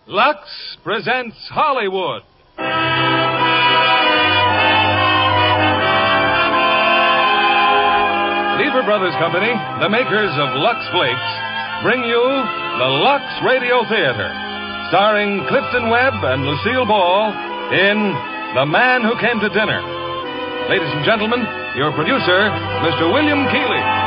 Lux presents Hollywood. Lever Brothers Company, the makers of Lux Flakes, bring you the Lux Radio Theater, starring Clifton Webb and Lucille Ball in The Man Who Came to Dinner. Ladies and gentlemen, your producer, Mr. William Keighley.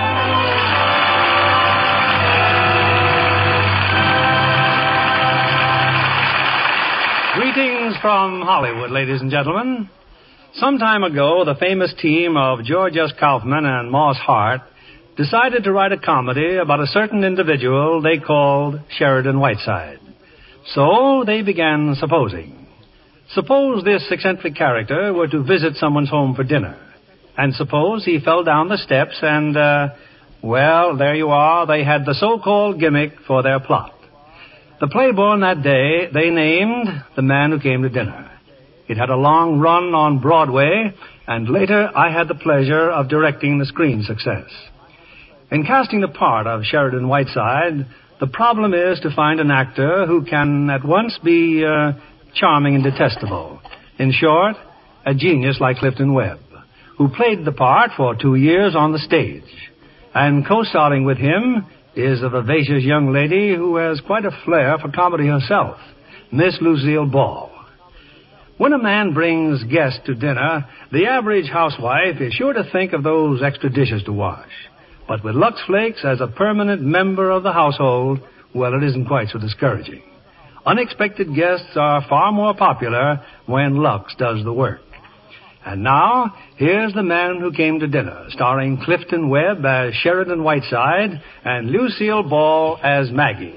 Greetings from Hollywood, ladies and gentlemen. Some time ago, the famous team of George S. Kaufman and Moss Hart decided to write a comedy about a certain individual they called Sheridan Whiteside. So they began supposing. Suppose this eccentric character were to visit someone's home for dinner. And suppose he fell down the steps and, well, there you are. They had the so-called gimmick for their plot. The play born that day they named The Man Who Came to Dinner. It had a long run on Broadway, and later I had the pleasure of directing the screen success. In casting the part of Sheridan Whiteside, the problem is to find an actor who can at once be charming and detestable. In short, a genius like Clifton Webb, who played the part for 2 years on the stage. And co-starring with him is a vivacious young lady who has quite a flair for comedy herself, Miss Lucille Ball. When a man brings guests to dinner, the average housewife is sure to think of those extra dishes to wash. But with Lux Flakes as a permanent member of the household, well, it isn't quite so discouraging. Unexpected guests are far more popular when Lux does the work. And now, here's The Man Who Came to Dinner, starring Clifton Webb as Sheridan Whiteside and Lucille Ball as Maggie.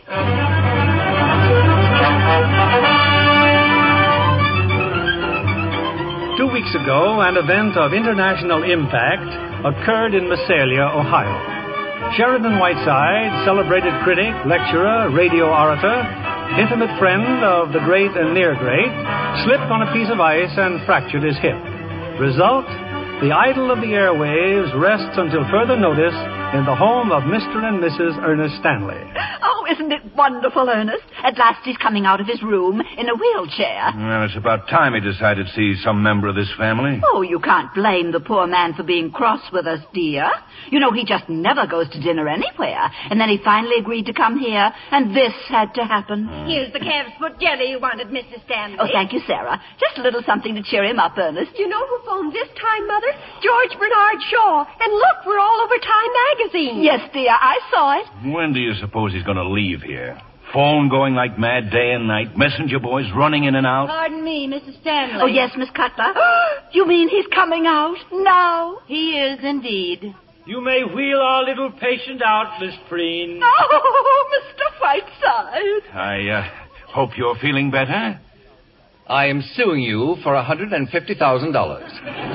2 weeks ago, an event of international impact occurred in Visalia, Ohio. Sheridan Whiteside, celebrated critic, lecturer, radio orator, intimate friend of the great and near great, slipped on a piece of ice and fractured his hip. Result, the idol of the airwaves rests until further notice in the home of Mr. and Mrs. Ernest Stanley. Oh, isn't it wonderful, Ernest? At last he's coming out of his room in a wheelchair. Well, it's about time he decided to see some member of this family. Oh, you can't blame the poor man for being cross with us, dear. You know, he just never goes to dinner anywhere. And then he finally agreed to come here, and this had to happen. Here's the calf's foot jelly you wanted, Mrs. Stanley. Oh, thank you, Sarah. Just a little something to cheer him up, Ernest. You know who phoned this time, Mother? George Bernard Shaw. And look, we're all over Time magazine. Yes, dear, I saw it. When do you suppose he's going to leave here? Phone going like mad day and night, messenger boys running in and out. Pardon me, Mrs. Stanley. Oh, yes, Miss Cutler. You mean he's coming out now? He is indeed. You may wheel our little patient out, Miss Preen. Oh, Mr. Whiteside. I hope you're feeling better. I am suing you for $150,000.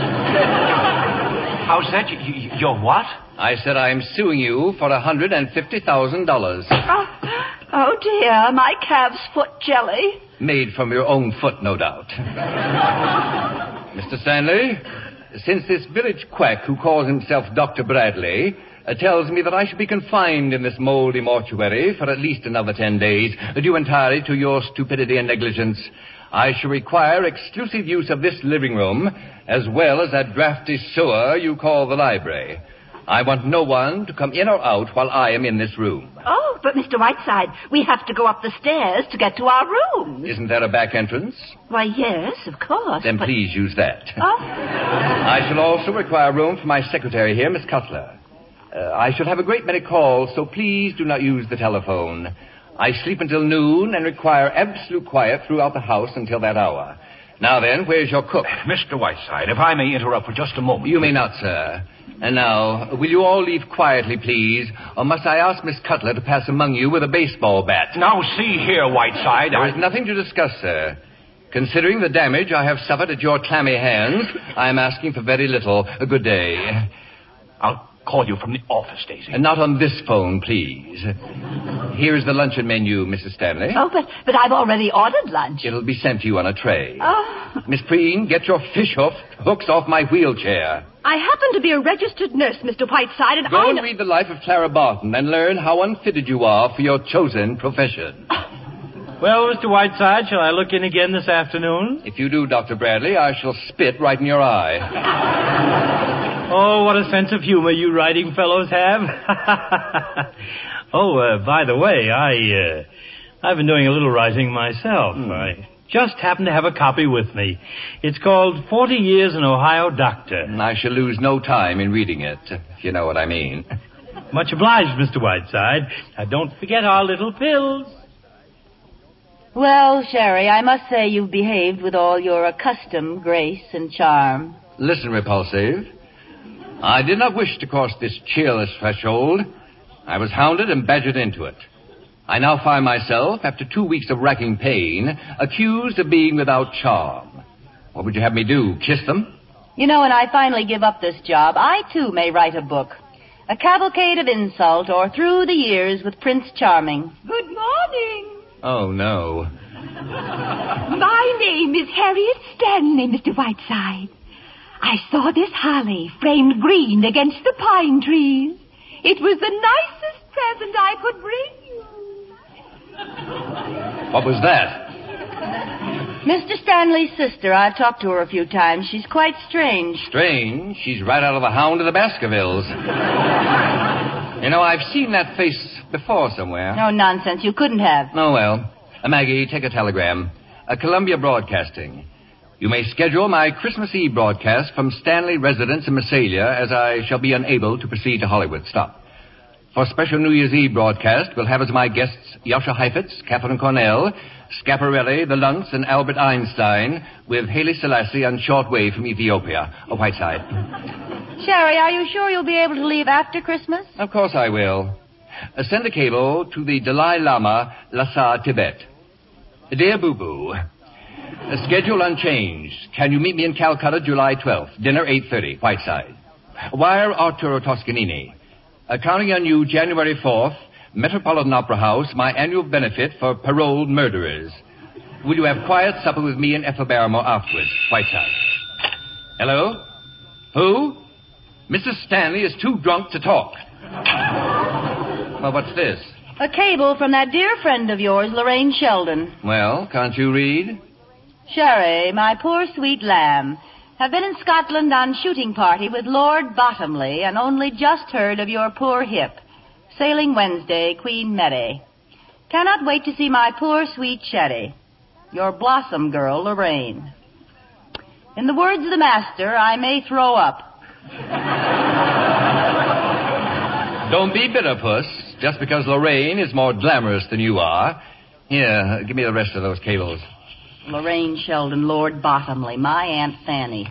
How's that? You're what? I said I am suing you for $150,000. Oh, dear, my calf's foot jelly. Made from your own foot, no doubt. Mr. Stanley, since this village quack who calls himself Dr. Bradley tells me that I should be confined in this moldy mortuary for at least another 10 days, due entirely to your stupidity and negligence, I shall require exclusive use of this living room, as well as that drafty sewer you call the library. I want no one to come in or out while I am in this room. Oh, but Mr. Whiteside, we have to go up the stairs to get to our room. Isn't there a back entrance? Why, yes, of course. Then but... please use that. Oh? I shall also require room for my secretary here, Miss Cutler. I shall have a great many calls, so please do not use the telephone. I sleep until noon and require absolute quiet throughout the house until that hour. Now then, where's your cook? Mr. Whiteside, if I may interrupt for just a moment. You may not, sir. And now, will you all leave quietly, please, or must I ask Miss Cutler to pass among you with a baseball bat? Now, see here, Whiteside, There is nothing to discuss, sir. Considering the damage I have suffered at your clammy hands, I am asking for very little. A good day. I'll call you from the office, Daisy. And not on this phone, please. Here is the luncheon menu, Mrs. Stanley. Oh, but I've already ordered lunch. It'll be sent to you on a tray. Oh. Miss Preen, get your fish hooks off my wheelchair. I happen to be a registered nurse, Mr. Whiteside, and Go and read the life of Clara Barton and learn how unfitted you are for your chosen profession. Well, Mr. Whiteside, shall I look in again this afternoon? If you do, Dr. Bradley, I shall spit right in your eye. Oh, what a sense of humor you writing fellows have. By the way, I've been doing a little writing myself. I just happen to have a copy with me. It's called 40 Years an Ohio Doctor. I shall lose no time in reading it, if you know what I mean. Much obliged, Mr. Whiteside. Now, don't forget our little pills. Well, Sherry, I must say you've behaved with all your accustomed grace and charm. Listen, Repulsive. I did not wish to cross this cheerless threshold. I was hounded and badgered into it. I now find myself, after 2 weeks of racking pain, accused of being without charm. What would you have me do, kiss them? You know, when I finally give up this job, I, too, may write a book. A cavalcade of insult, or Through the Years with Prince Charming. Good morning. Oh, no. My name is Harriet Stanley, Mr. Whiteside. I saw this holly framed green against the pine trees. It was the nicest present I could bring you. What was that? Mr. Stanley's sister. I've talked to her a few times. She's quite strange. Strange? She's right out of the Hound of the Baskervilles. You know, I've seen that face before somewhere. No nonsense. You couldn't have. Oh, well. Maggie, take a telegram. Columbia Broadcasting. You may schedule my Christmas Eve broadcast from Stanley residence in Massalia, as I shall be unable to proceed to Hollywood. Stop. For special New Year's Eve broadcast, we'll have as my guests Yasha Heifetz, Catherine Cornell, Schiaparelli, the Luntz, and Albert Einstein, with Haile Selassie on shortwave from Ethiopia. Whiteside. Sherry, are you sure you'll be able to leave after Christmas? Of course I will. Send a cable to the Dalai Lama, Lhasa, Tibet. Dear Boo Boo, schedule unchanged. Can you meet me in Calcutta July 12th? Dinner 8:30, Whiteside. Wire Arturo Toscanini. Counting on you January 4th, Metropolitan Opera House, my annual benefit for paroled murderers. Will you have quiet supper with me and Ethel Barrymore afterwards? Whiteside. Hello? Who? Mrs. Stanley is too drunk to talk. Well, what's this? A cable from that dear friend of yours, Lorraine Sheldon. Well, can't you read? Sherry, my poor sweet lamb, have been in Scotland on shooting party with Lord Bottomley and only just heard of your poor hip. Sailing Wednesday, Queen Mary. Cannot wait to see my poor sweet Sherry. Your blossom girl, Lorraine. In the words of the master, I may throw up. Don't be bitter, Puss. Just because Lorraine is more glamorous than you are. Here, give me the rest of those cables. Lorraine Sheldon, Lord Bottomley, my Aunt Fanny.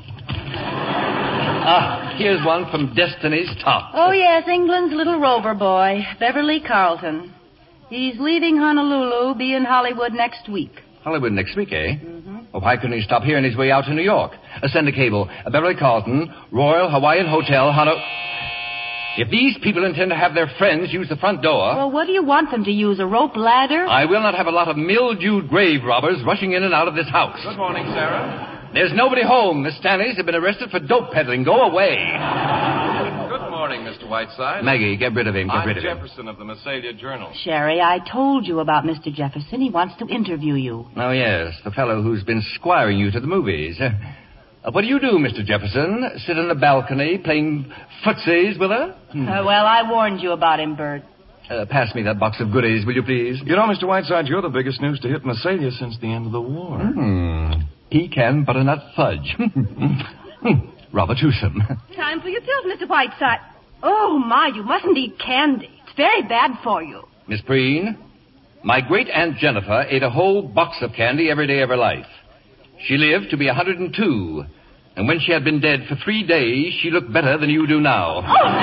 Here's one from Destiny's Top. Oh, yes, England's little rover boy, Beverly Carlton. He's leaving Honolulu, be in Hollywood next week. Hollywood next week, eh? Mm-hmm. Well, why couldn't he stop here on his way out to New York? Send a cable. Beverly Carlton, Royal Hawaiian Hotel, If these people intend to have their friends use the front door... Well, what do you want them to use, a rope ladder? I will not have a lot of mildewed grave robbers rushing in and out of this house. Good morning, Sarah. There's nobody home. The Stanleys have been arrested for dope peddling. Go away. Good morning, Mr. Whiteside. Maggie, get rid of him. Get rid of him. I'm Jefferson of the Massalia Journal. Sherry, I told you about Mr. Jefferson. He wants to interview you. Oh, yes, the fellow who's been squiring you to the movies. What do you do, Mr. Jefferson? Sit on the balcony playing footsies with her? Well, I warned you about him, Bert. Pass me that box of goodies, will you please? You know, Mr. Whiteside, you're the biggest news to hit Massalia since the end of the war. Pecan butternut fudge. Rather toothsome. Time for your pills, Mr. Whiteside. Oh, my, you mustn't eat candy. It's very bad for you. Miss Preen, my great-aunt Jennifer ate a whole box of candy every day of her life. She lived to be 102, and when she had been dead for 3 days, she looked better than you do now.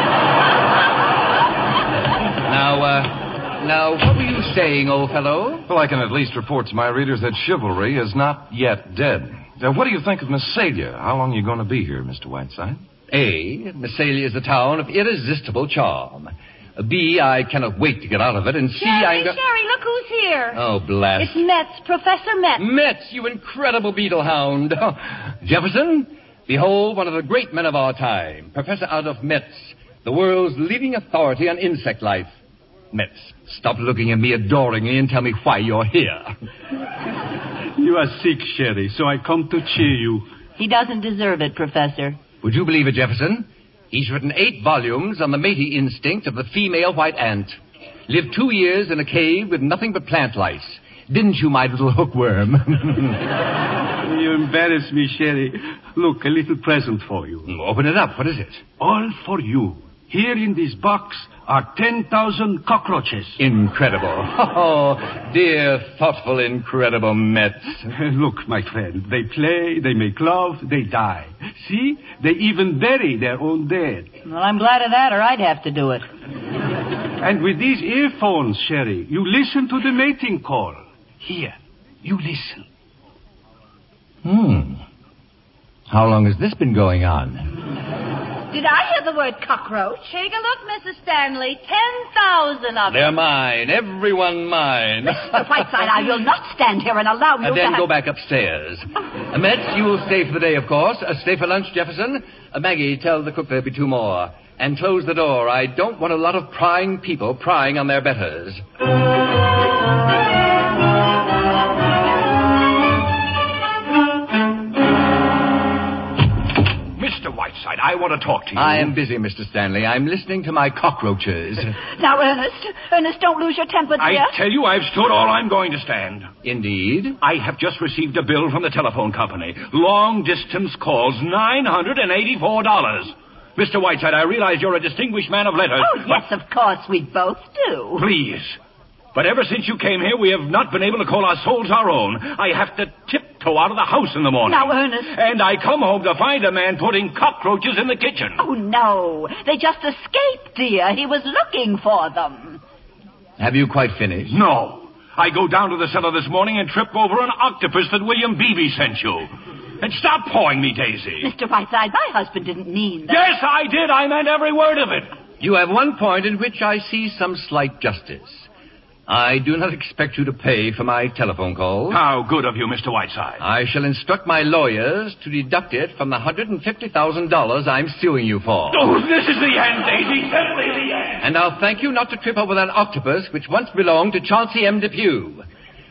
Now, what were you saying, old fellow? Well, I can at least report to my readers that chivalry is not yet dead. Now, what do you think of Massalia? How long are you going to be here, Mr. Whiteside? A, Massalia is a town of irresistible charm. B, I cannot wait to get out of it. And C, Sherry, look who's here. Oh, blast. It's Metz, Professor Metz. Metz, you incredible beetle hound. Jefferson, behold one of the great men of our time, Professor Adolf Metz, the world's leading authority on insect life. Metz, stop looking at me adoringly and tell me why you're here. You are sick, Sherry, so I come to cheer you. He doesn't deserve it, Professor. Would you believe it, Jefferson? He's written 8 volumes on the matey instinct of the female white ant. Lived 2 years in a cave with nothing but plant lice. Didn't you, my little hookworm? You embarrass me, Sherry. Look, a little present for you. Open it up. What is it? All for you. Here in this box are 10,000 cockroaches. Incredible. Oh, dear, thoughtful, incredible Metz. Look, my friend, they play, they make love, they die. See? They even bury their own dead. Well, I'm glad of that, or I'd have to do it. And with these earphones, Sherry, you listen to the mating call. Here, you listen. How long has this been going on? Did I hear the word cockroach? Take a look, Mrs. Stanley. 10,000 of them. They're mine. Everyone mine. Mr. Whiteside, I will not stand here and allow you And then to go back upstairs. Metz, you will stay for the day, of course. Stay for lunch, Jefferson. Maggie, tell the cook there'll be 2 more. And close the door. I don't want a lot of prying people prying on their betters. Mr. Whiteside, I want to talk to you. I am busy, Mr. Stanley. I'm listening to my cockroaches. Now, Ernest, don't lose your temper, dear. I tell you, I've stood all I'm going to stand. Indeed? I have just received a bill from the telephone company. Long-distance calls, $984. Mr. Whiteside, I realize you're a distinguished man of letters. Oh, yes, of course, we both do. Please. But ever since you came here, we have not been able to call our souls our own. I have to tiptoe out of the house in the morning. Now, Ernest. And I come home to find a man putting cockroaches in the kitchen. Oh, no. They just escaped, dear. He was looking for them. Have you quite finished? No. I go down to the cellar this morning and trip over an octopus that William Beebe sent you. And stop pawing me, Daisy. Mr. Whiteside, my husband didn't mean that. Yes, I did. I meant every word of it. You have one point in which I see some slight justice. I do not expect you to pay for my telephone calls. How good of you, Mr. Whiteside. I shall instruct my lawyers to deduct it from the $150,000 I'm suing you for. Oh, this is the end, Daisy. Simply the end. And I'll thank you not to trip over that octopus which once belonged to Chauncey M. Depew.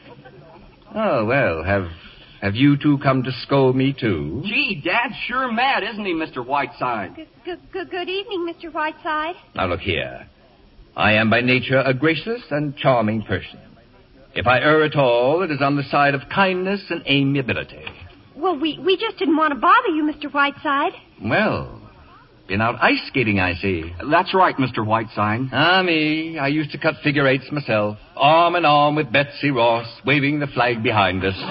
Oh, well, have you two come to scold me, too? Gee, Dad's sure mad, isn't he, Mr. Whiteside? Good evening, Mr. Whiteside. Now, look here. I am by nature a gracious and charming person. If I err at all, it is on the side of kindness and amiability. Well, we just didn't want to bother you, Mr. Whiteside. Well, been out ice skating, I see. That's right, Mr. Whiteside. Ah, me. I used to cut figure eights myself, arm in arm with Betsy Ross, waving the flag behind us.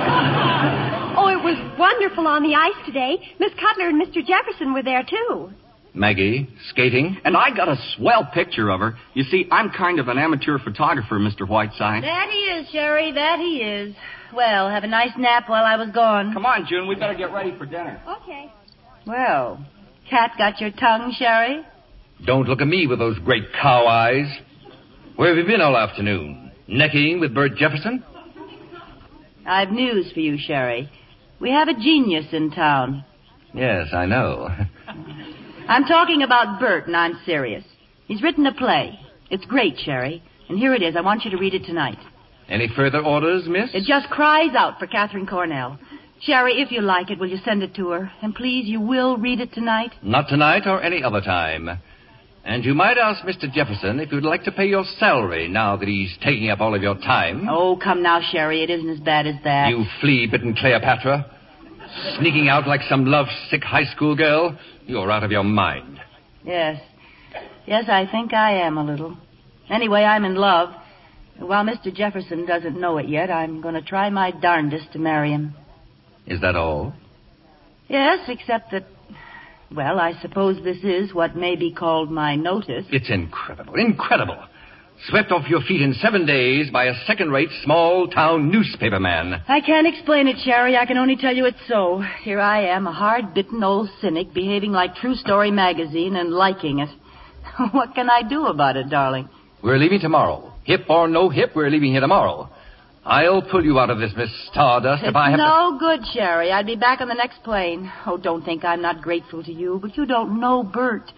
Oh, it was wonderful on the ice today. Miss Cutler and Mr. Jefferson were there, too. Maggie, skating? And I got a swell picture of her. You see, I'm kind of an amateur photographer, Mr. Whiteside. That he is, Sherry, that he is. Well, have a nice nap while I was gone. Come on, June, we better get ready for dinner. Okay. Well, cat got your tongue, Sherry? Don't look at me with those great cow eyes. Where have you been all afternoon? Necking with Bert Jefferson? I've news for you, Sherry. We have a genius in town. Yes, I know. I'm talking about Bert, and I'm serious. He's written a play. It's great, Sherry. And here it is. I want you to read it tonight. Any further orders, miss? It just cries out for Catherine Cornell. Sherry, if you like it, will you send it to her? And please, you will read it tonight? Not tonight or any other time. And you might ask Mr. Jefferson if you'd like to pay your salary now that he's taking up all of your time. Oh, come now, Sherry. It isn't as bad as that. You flea-bitten Cleopatra. Sneaking out like some love-sick high school girl. You're out of your mind. Yes. Yes, I think I am a little. Anyway, I'm in love. While Mr. Jefferson doesn't know it yet, I'm going to try my darndest to marry him. Is that all? Yes, except that, well, I suppose this is what may be called my notice. It's incredible. Incredible. Swept off your feet in 7 days by a second-rate small-town newspaperman. I can't explain it, Sherry. I can only tell you it's so. Here I am, a hard-bitten old cynic, behaving like True Story magazine and liking it. What can I do about it, darling? We're leaving tomorrow. Hip or no hip, we're leaving here tomorrow. I'll pull you out of this, Miss Stardust, if I have no good, Sherry. I'd be back on the next plane. Oh, don't think I'm not grateful to you, but you don't know Bert.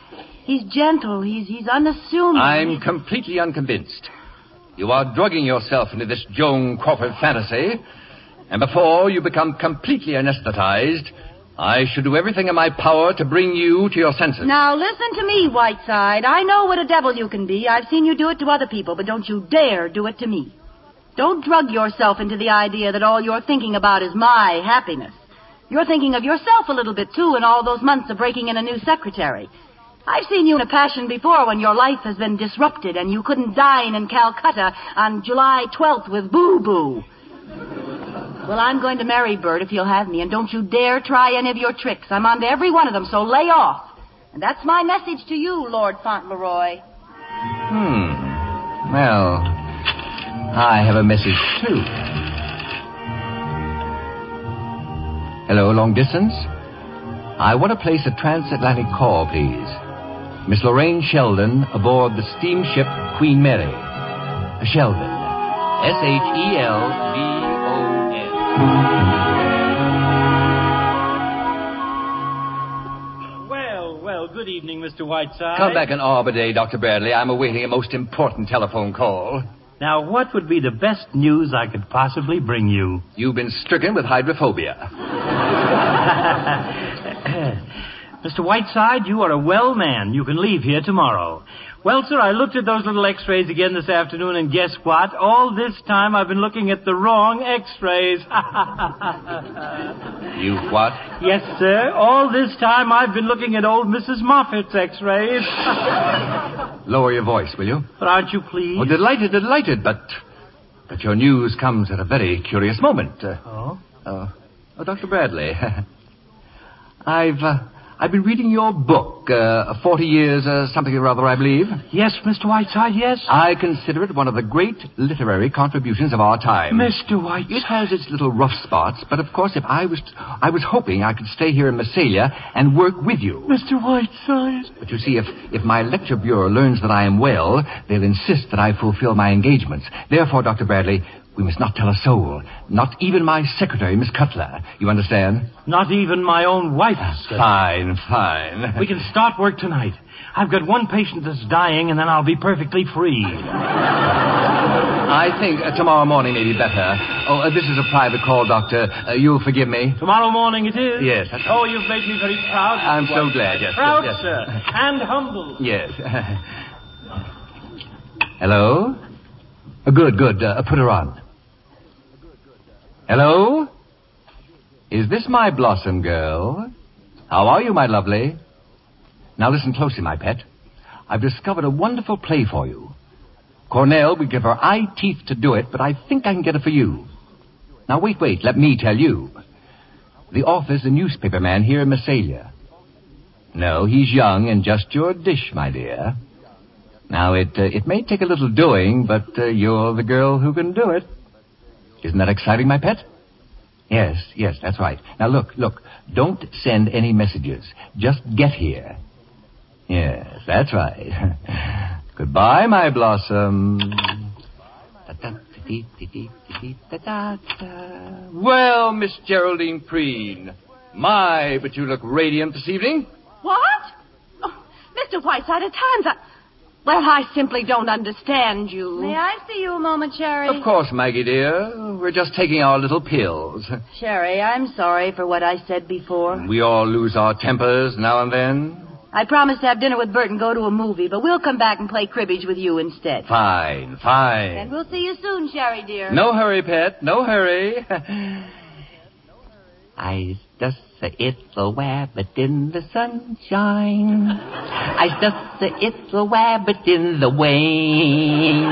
He's gentle. He's unassuming. I'm completely unconvinced. You are drugging yourself into this Joan Crawford fantasy, and before you become completely anesthetized, I should do everything in my power to bring you to your senses. Now, listen to me, Whiteside. I know what a devil you can be. I've seen you do it to other people, but don't you dare do it to me. Don't drug yourself into the idea that all you're thinking about is my happiness. You're thinking of yourself a little bit, too, in all those months of breaking in a new secretary. I've seen you in a passion before when your life has been disrupted and you couldn't dine in Calcutta on July 12th with Boo-Boo. Well, I'm going to marry Bert if you'll have me, and don't you dare try any of your tricks. I'm on to every one of them, so lay off. And that's my message to you, Lord Fauntleroy. Well, I have a message, too. Hello, long distance? I want to place a transatlantic call, please. Miss Lorraine Sheldon aboard the steamship Queen Mary. Sheldon. S-H-E-L-D-O-N. Well, good evening, Mr. Whiteside. Come back in Arbor Day, Dr. Bradley. I'm awaiting a most important telephone call. Now, what would be the best news I could possibly bring you? You've been stricken with hydrophobia. Mr. Whiteside, you are a well man. You can leave here tomorrow. Well, sir, I looked at those little x-rays again this afternoon, and guess what? All this time I've been looking at the wrong x-rays. You what? Yes, sir. All this time I've been looking at old Mrs. Moffat's x-rays. Lower your voice, will you? But aren't you pleased? Oh, delighted, but your news comes at a very curious moment. Dr. Bradley, I've been reading your book, 40 Years, something or other, I believe. Yes, Mr. Whiteside, yes. I consider it one of the great literary contributions of our time. Mr. Whiteside. It has its little rough spots, but of course, if I was hoping I could stay here in Massalia and work with you. Mr. Whiteside. But you see, if my lecture bureau learns that I am well, they'll insist that I fulfill my engagements. Therefore, Dr. Bradley, we must not tell a soul. Not even my secretary, Miss Cutler. You understand? Not even my own wife, sir. Fine. We can start work tonight. I've got one patient that's dying, and then I'll be perfectly free. I think tomorrow morning may be better. Oh, this is a private call, Doctor. You'll forgive me. Tomorrow morning it is? Yes. Oh, you've made me very proud. I'm so glad, yes. Proud, yes. sir. And humble. Yes. Hello? Good. Put her on. Hello? Is this my Blossom girl? How are you, my lovely? Now listen closely, my pet. I've discovered a wonderful play for you. Cornell would give her eye teeth to do it, but I think I can get it for you. Now wait, let me tell you. The author's a newspaper man here in Massalia. No, he's young and just your dish, my dear. Now, it may take a little doing, but you're the girl who can do it. Isn't that exciting, my pet? Yes, that's right. Now, look. Don't send any messages. Just get here. Yes, that's right. Goodbye, my Blossom. Well, Miss Geraldine Preen. My, but you look radiant this evening. What? Oh, Mr. Whiteside, at times Well, I simply don't understand you. May I see you a moment, Sherry? Of course, Maggie, dear. We're just taking our little pills. Sherry, I'm sorry for what I said before. We all lose our tempers now and then. I promised to have dinner with Bert and go to a movie, but we'll come back and play cribbage with you instead. Fine. And we'll see you soon, Sherry, dear. No hurry, pet. No hurry. I just a little wabbit in the sunshine. I just a little wabbit in the rain.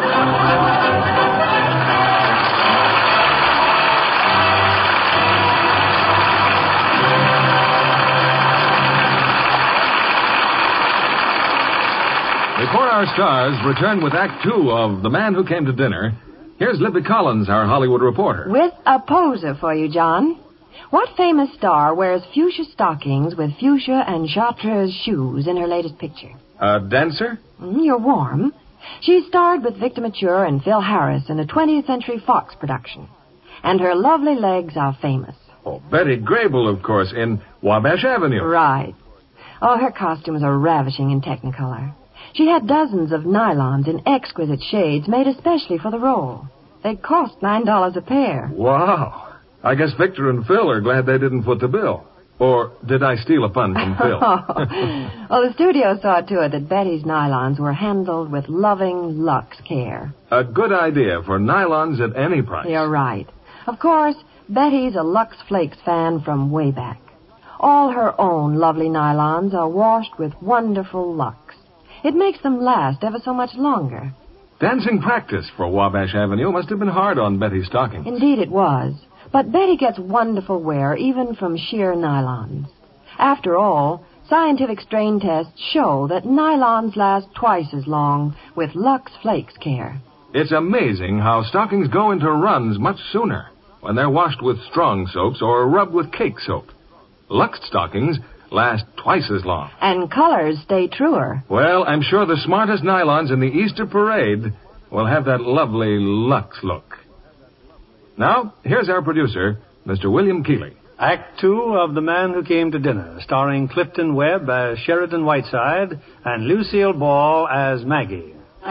Before our stars return with Act Two of The Man Who Came to Dinner, here's Libby Collins, our Hollywood reporter. With a poser for you, John. What famous star wears fuchsia stockings with fuchsia and chartreuse shoes in her latest picture? A dancer? You're warm. She starred with Victor Mature and Phil Harris in a 20th Century Fox production. And her lovely legs are famous. Oh, Betty Grable, of course, in Wabash Avenue. Right. Oh, her costumes are ravishing in Technicolor. She had dozens of nylons in exquisite shades made especially for the role. They cost $9 a pair. Wow. I guess Victor and Phil are glad they didn't foot the bill. Or did I steal a pun from Phil? Well, the studio saw to it that Betty's nylons were handled with loving Lux care. A good idea for nylons at any price. You're right. Of course, Betty's a Lux Flakes fan from way back. All her own lovely nylons are washed with wonderful Lux. It makes them last ever so much longer. Dancing practice for Wabash Avenue must have been hard on Betty's stockings. Indeed it was. But Betty gets wonderful wear even from sheer nylons. After all, scientific strain tests show that nylons last twice as long with Lux Flakes care. It's amazing how stockings go into runs much sooner when they're washed with strong soaps or rubbed with cake soap. Lux stockings last twice as long. And colors stay truer. Well, I'm sure the smartest nylons in the Easter parade will have that lovely Lux look. Now, here's our producer, Mr. William Keeley. Act 2 of The Man Who Came to Dinner, starring Clifton Webb as Sheridan Whiteside and Lucille Ball as Maggie.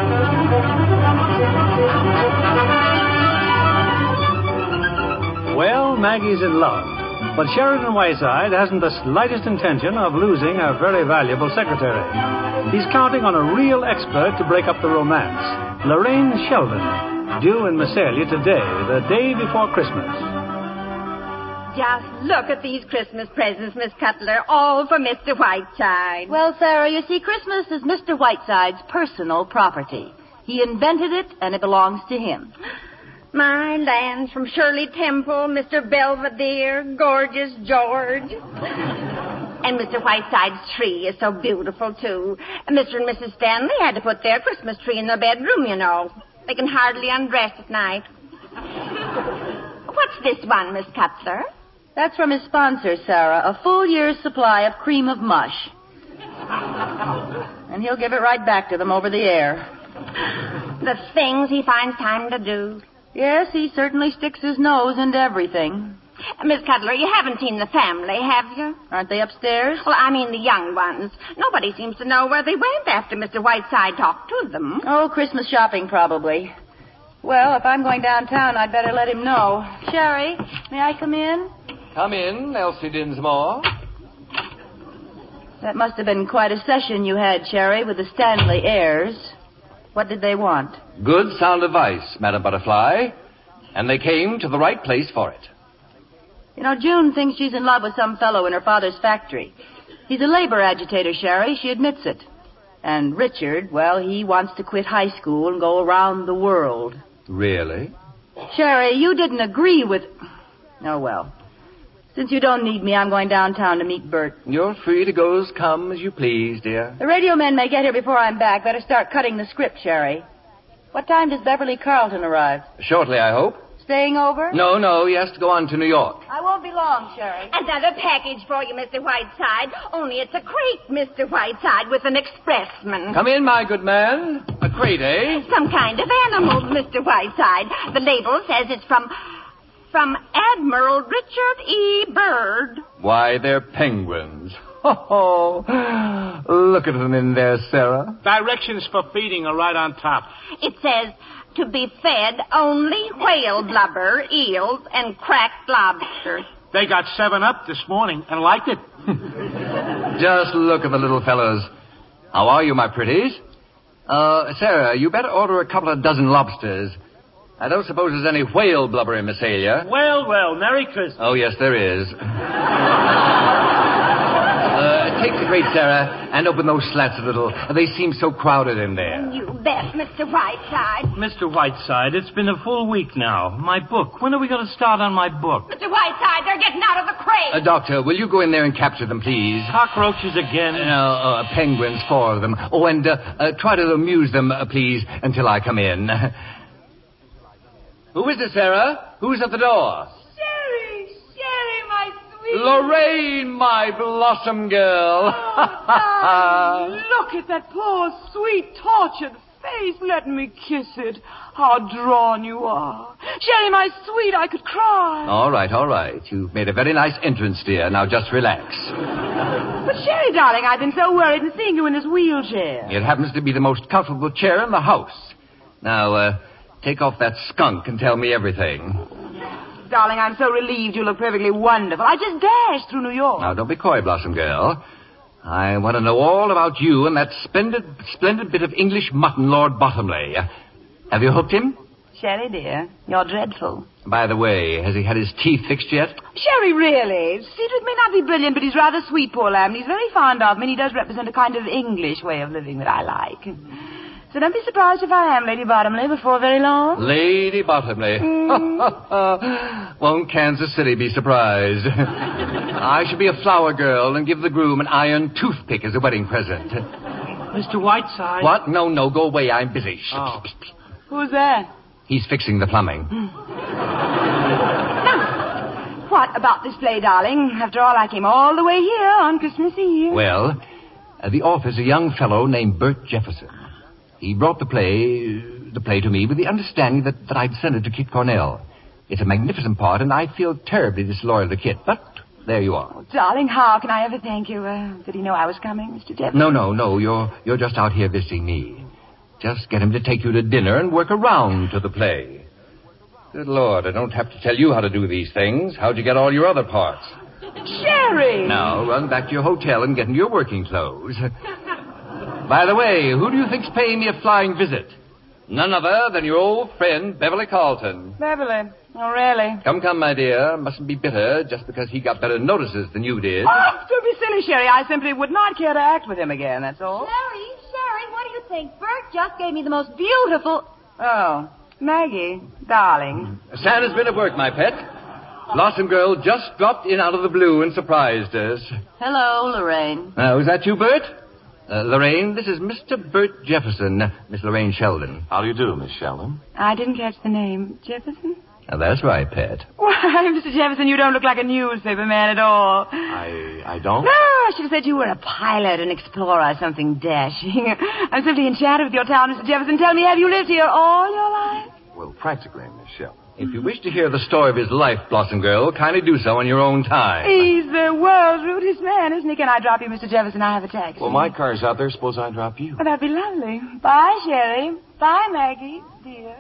Well, Maggie's in love, but Sheridan Whiteside hasn't the slightest intention of losing a very valuable secretary. He's counting on a real expert to break up the romance, Lorraine Sheldon, due in Massalia today, the day before Christmas. Just look at these Christmas presents, Miss Cutler, all for Mr. Whiteside. Well, Sarah, you see, Christmas is Mr. Whiteside's personal property. He invented it, and it belongs to him. My lands from Shirley Temple, Mr. Belvedere, gorgeous George. And Mr. Whiteside's tree is so beautiful, too. Mr. and Mrs. Stanley had to put their Christmas tree in their bedroom, you know. They can hardly undress at night. What's this one, Miss Cutler? That's from his sponsor, Sarah, a full year's supply of cream of mush. And he'll give it right back to them over the air. The things he finds time to do. Yes, he certainly sticks his nose into everything. Miss Cutler, you haven't seen the family, have you? Aren't they upstairs? Well, I mean the young ones. Nobody seems to know where they went after Mr. Whiteside talked to them. Oh, Christmas shopping, probably. Well, if I'm going downtown, I'd better let him know. Sherry, may I come in? Come in, Elsie Dinsmore. That must have been quite a session you had, Sherry, with the Stanley heirs. What did they want? Good sound advice, Madam Butterfly. And they came to the right place for it. You know, June thinks she's in love with some fellow in her father's factory. He's a labor agitator, Sherry. She admits it. And Richard, well, he wants to quit high school and go around the world. Really? Sherry, you didn't agree with... Oh, well. Since you don't need me, I'm going downtown to meet Bert. You're free to go as come as you please, dear. The radio men may get here before I'm back. Better start cutting the script, Sherry. What time does Beverly Carlton arrive? Shortly, I hope. Staying over? No, he has to go on to New York. I won't be long, Sherry. Another package for you, Mr. Whiteside. Only it's a crate, Mr. Whiteside, with an expressman. Come in, my good man. A crate, eh? Some kind of animal, Mr. Whiteside. The label says it's from Admiral Richard E. Byrd. Why, they're penguins. Oh, look at them in there, Sarah. Directions for feeding are right on top. It says to be fed only whale blubber, eels, and cracked lobster. They got 7-Up this morning and liked it. Just look at the little fellows. How are you, my pretties? Sarah, you better order a couple of dozen lobsters. I don't suppose there's any whale blubber in Massalia. Well, Merry Christmas. Oh, yes, there is. Take the crate, Sarah, and open those slats a little. They seem so crowded in there. You bet, Mr. Whiteside. Mr. Whiteside, it's been a full week now. My book. When are we going to start on my book? Mr. Whiteside, they're getting out of the crate. Doctor, will you go in there and capture them, please? Cockroaches again? Penguins, 4 of them. Oh, and try to amuse them, please, until I come in. Who is it, Sarah? Who's at the door? Sherry, my sweet... Lorraine, my blossom girl. Oh, look at that poor, sweet, tortured face. Let me kiss it. How drawn you are. Sherry, my sweet, I could cry. All right. You've made a very nice entrance, dear. Now just relax. But Sherry, darling, I've been so worried in seeing you in this wheelchair. It happens to be the most comfortable chair in the house. Now, take off that skunk and tell me everything. Darling, I'm so relieved you look perfectly wonderful. I just dashed through New York. Now, don't be coy, Blossom Girl. I want to know all about you and that splendid bit of English mutton, Lord Bottomley. Have you hooked him? Sherry, dear, you're dreadful. By the way, has he had his teeth fixed yet? Sherry, really. Cedric may not be brilliant, but he's rather sweet, poor lamb. And he's very fond of me, and he does represent a kind of English way of living that I like. So don't be surprised if I am Lady Bottomley before very long. Lady Bottomley. Won't Kansas City be surprised? I should be a flower girl and give the groom an iron toothpick as a wedding present. Mr. Whiteside. What? No, go away. I'm busy. Oh. Who's that? He's fixing the plumbing. Now, what about this play, darling? After all, I came all the way here on Christmas Eve. Well, the author's a young fellow named Bert Jefferson. He brought the play to me with the understanding that I'd send it to Kit Cornell. It's a magnificent part, and I feel terribly disloyal to Kit, but there you are. Oh, darling, how can I ever thank you? Did he know I was coming, Mr. Jefferson? No. You're just out here visiting me. Just get him to take you to dinner and work around to the play. Good Lord, I don't have to tell you how to do these things. How'd you get all your other parts? Sherry! Now, run back to your hotel and get into your working clothes. By the way, who do you think's paying me a flying visit? None other than your old friend, Beverly Carlton. Beverly? Oh, really? Come, my dear. Mustn't be bitter just because he got better notices than you did. Oh, don't be silly, Sherry. I simply would not care to act with him again, that's all. Sherry, what do you think? Bert just gave me the most beautiful... Oh, Maggie, darling. Santa's been at work, my pet. Blossom Girl just dropped in out of the blue and surprised us. Hello, Lorraine. Was that you, Bert? Lorraine, this is Mr. Bert Jefferson, Miss Lorraine Sheldon. How do you do, Miss Sheldon? I didn't catch the name. Jefferson? That's right, pet. Why, Mr. Jefferson, you don't look like a newspaper man at all. I don't? No, I should have said you were a pilot, an explorer, something dashing. I'm simply enchanted with your town, Mr. Jefferson. Tell me, have you lived here all your life? Well, practically, Miss Sheldon. If you wish to hear the story of his life, Blossom Girl, kindly do so in your own time. He's the world's rudest man, isn't he? Can I drop you, Mr. Jefferson? I have a taxi. Well, my car's out there. Suppose I drop you. Well, that'd be lovely. Bye, Sherry. Bye, Maggie, dear.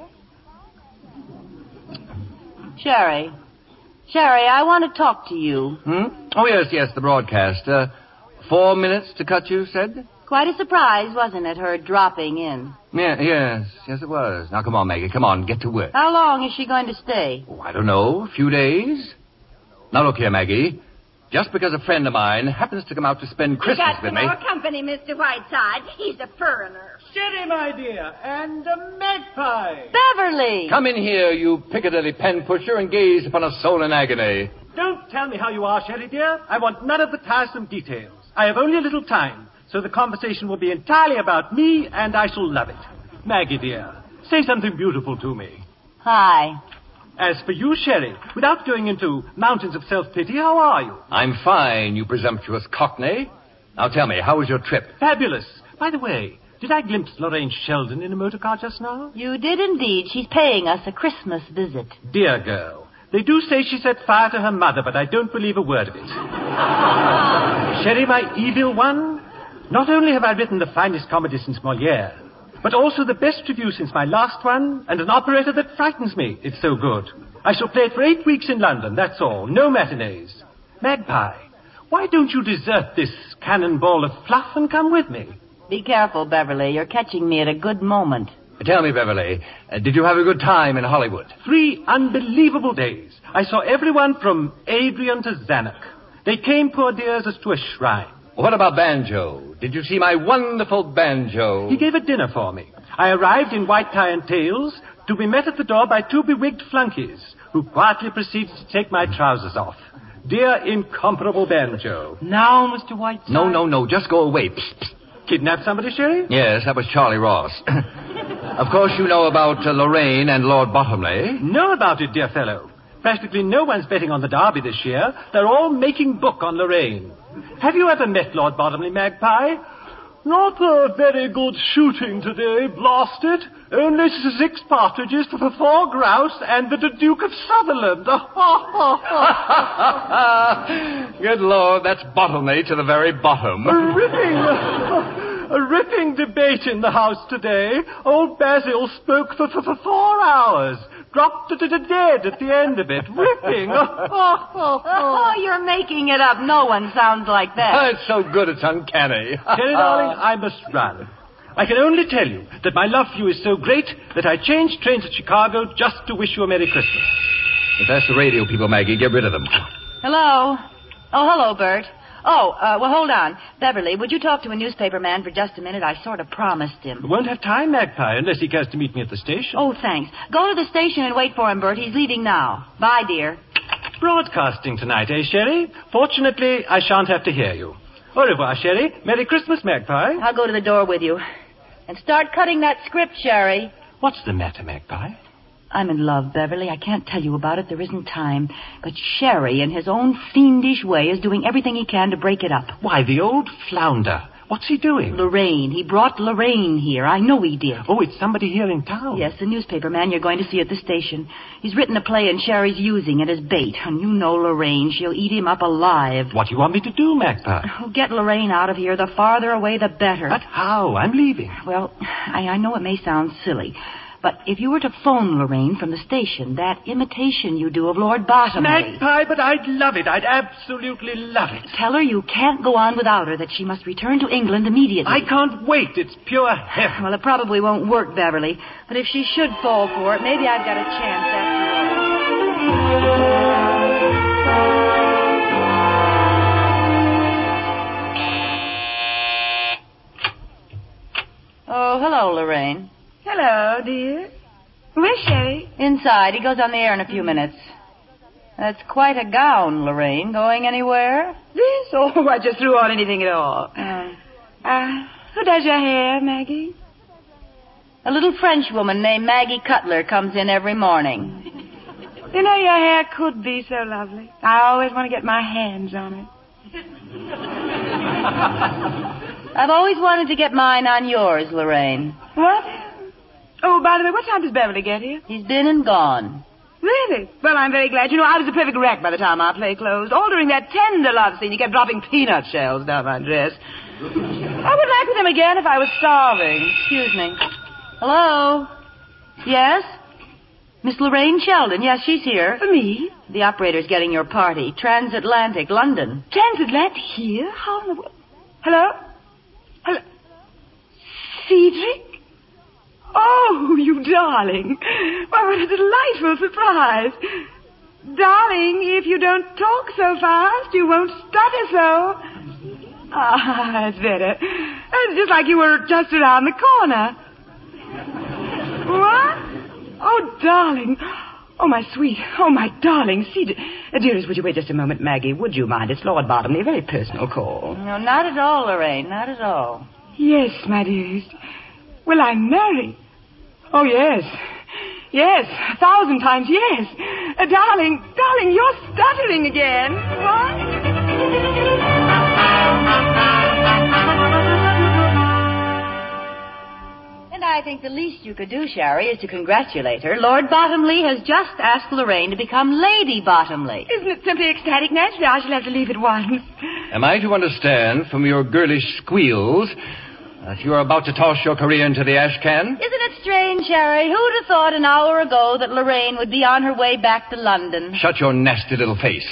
Sherry, I want to talk to you. Oh, yes, the broadcast. 4 minutes to cut, you said? Quite a surprise, wasn't it, her dropping in? Yes, it was. Now, come on, Maggie, come on, get to work. How long is she going to stay? Oh, I don't know, a few days. Now, look here, Maggie. Just because a friend of mine happens to come out to spend Christmas with me... You got some more company, Mr. Whiteside. He's a foreigner. Sherry, my dear, and a magpie. Beverly! Come in here, you Piccadilly pen pusher, and gaze upon a soul in agony. Don't tell me how you are, Sherry, dear. I want none of the tiresome details. I have only a little time, so the conversation will be entirely about me, and I shall love it. Maggie, dear, say something beautiful to me. Hi. As for you, Sherry, without going into mountains of self-pity, how are you? I'm fine, you presumptuous cockney. Now tell me, how was your trip? Fabulous. By the way, did I glimpse Lorraine Sheldon in a motor car just now? You did indeed. She's paying us a Christmas visit. Dear girl, they do say she set fire to her mother, but I don't believe a word of it. Sherry, my evil one, not only have I written the finest comedy since Molière, but also the best review since my last one, and an operetta that frightens me. It's so good. I shall play it for 8 weeks in London, that's all. No matinees. Magpie, why don't you desert this cannonball of fluff and come with me? Be careful, Beverly. You're catching me at a good moment. Tell me, Beverly, did you have a good time in Hollywood? 3 unbelievable days. I saw everyone from Adrian to Zanuck. They came, poor dears, as to a shrine. What about Banjo? Did you see my wonderful Banjo? He gave a dinner for me. I arrived in white tie and tails to be met at the door by 2 bewigged flunkies who quietly proceeded to take my trousers off. Dear, incomparable Banjo. Now, Mr. Whiteside? No, just go away. Psst, psst. Kidnap somebody, Sherry? Yes, that was Charlie Ross. Of course, you know about Lorraine and Lord Bottomley. Know about it, dear fellow. Practically no one's betting on the Derby this year. They're all making book on Lorraine. Have you ever met Lord Bottomley, Magpie? Not a very good shooting today, blasted. Only 6 partridges for 4 grouse and the Duke of Sutherland. Good Lord, that's Bottomley to the very bottom. A ripping debate in the House today. Old Basil spoke for 4 hours. Dropped dead at the end of it. Ripping. Oh, you're making it up. No one sounds like that. It's so good it's uncanny. Terry, darling, I must run. I can only tell you that my love for you is so great that I changed trains at Chicago just to wish you a Merry Christmas. If that's the radio people, Maggie, get rid of them. Hello? Oh, hello, Bert. Oh, well, hold on. Beverly, would you talk to a newspaper man for just a minute? I sort of promised him. I won't have time, Magpie, unless he cares to meet me at the station. Oh, thanks. Go to the station and wait for him, Bert. He's leaving now. Bye, dear. Broadcasting tonight, eh, Sherry? Fortunately, I shan't have to hear you. Au revoir, Sherry. Merry Christmas, Magpie. I'll go to the door with you. And start cutting that script, Sherry. What's the matter, Magpie? I'm in love, Beverly. I can't tell you about it. There isn't time. But Sherry, in his own fiendish way, is doing everything he can to break it up. Why, the old flounder. What's he doing? Lorraine. He brought Lorraine here. I know he did. Oh, it's somebody here in town. Yes, the newspaper man you're going to see at the station. He's written a play and Sherry's using it as bait. And you know Lorraine. She'll eat him up alive. What do you want me to do, Magpie? Oh, get Lorraine out of here. The farther away, the better. But how? I'm leaving. Well, I know it may sound silly, but if you were to phone Lorraine from the station, that imitation you do of Lord Bottomley... Magpie, but I'd love it. I'd absolutely love it. Tell her you can't go on without her, that she must return to England immediately. I can't wait. It's pure heaven. Well, it probably won't work, Beverly. But if she should fall for it, maybe I've got a chance after all. Oh, hello, Lorraine. Hello, dear. Where's Sherry? Inside. He goes on the air in a few minutes. That's quite a gown, Lorraine. Going anywhere? This? Oh, I just threw on anything at all. Who does your hair, Maggie? A little French woman named Maggie Cutler comes in every morning. You know, your hair could be so lovely. I always want to get my hands on it. I've always wanted to get mine on yours, Lorraine. What? Oh, by the way, what time does Beverly get here? He's been and gone. Really? Well, I'm very glad. You know, I was a perfect wreck by the time our play closed. All during that tender love scene, he kept dropping peanut shells down my dress. I would like with him again if I was starving. Excuse me. Hello? Yes? Miss Lorraine Sheldon. Yes, she's here. For me? The operator's getting your party. Transatlantic, London. Transatlantic? Here? How in the world? Hello? Hello? Cedric? Oh, you darling. Why, what a delightful surprise. Darling, if you don't talk so fast, you won't stutter so. Ah, that's better. It's just like you were just around the corner. What? Oh, darling. Oh, my sweet. Oh, my darling. Dearest, would you wait just a moment, Maggie? Would you mind? It's Lord Bottomley, a very personal call. No, not at all, Lorraine. Not at all. Yes, my dearest. Will I marry? Oh, yes. Yes, 1,000 times yes. Darling, you're stuttering again. What? And I think the least you could do, Sherry, is to congratulate her. Lord Bottomley has just asked Lorraine to become Lady Bottomley. Isn't it simply ecstatic? Naturally, I shall have to leave at once. Am I to understand from your girlish squeals that you are about to toss your career into the ash can? Isn't it strange, Sherry? Who'd have thought an hour ago that Lorraine would be on her way back to London? Shut your nasty little face.